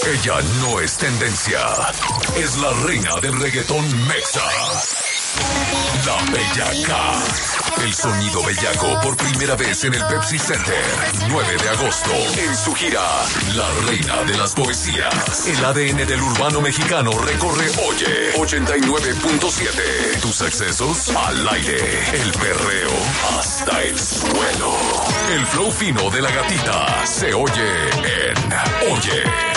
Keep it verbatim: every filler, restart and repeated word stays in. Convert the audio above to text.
Ella no es tendencia. Es la reina del reggaetón mexa. La Bellaca. El sonido bellaco por primera vez en el Pepsi Center. nueve de agosto. En su gira, La Reina de las Poesías. El A D N del urbano mexicano recorre Oye ochenta y nueve punto siete. Tus accesos al aire. El perreo hasta el suelo. El flow fino de la gatita se oye en Oye.